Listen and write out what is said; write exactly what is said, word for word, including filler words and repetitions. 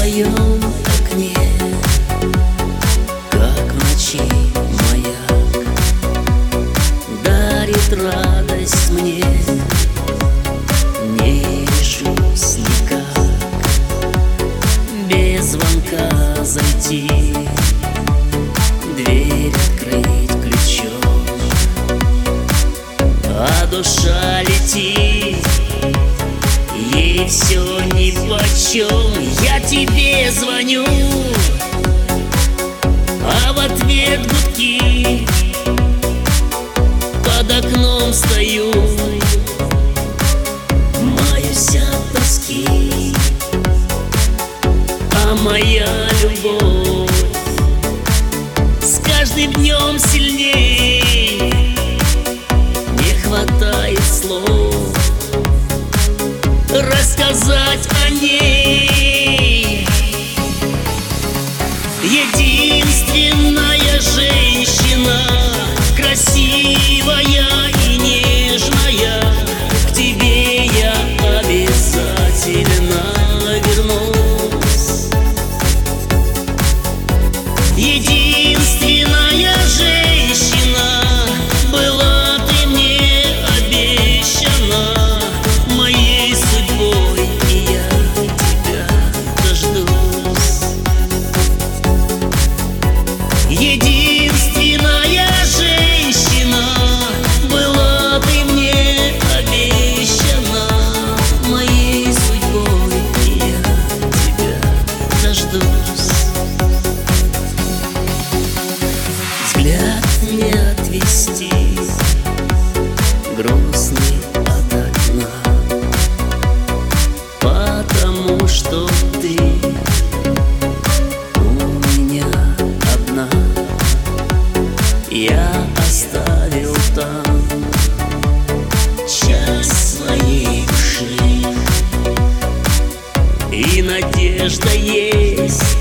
твоем окне, как в ночи маяк, дарит радость мне. Не решусь никак без звонка зайти, дверь открыть ключом, а душа летит, ей все нипочем. Я тебе звоню, а в ответ гудки. Под окном стою, маюсь от тоски, а моя любовь с каждым днем сильней. Не хватает слов рассказать о ней. Единственная женщина, красивая и нежная, к тебе я обязательно вернусь. Единственная женщина, была ты мне обещана моей судьбой, и я тебя дождусь. Единственная женщина, была ты мне обещана моей судьбой, и я тебя дождусь. Взгляд не отвести, грустный от окна, потому что ты у меня одна. Я оставил там часть своей души, и надежда есть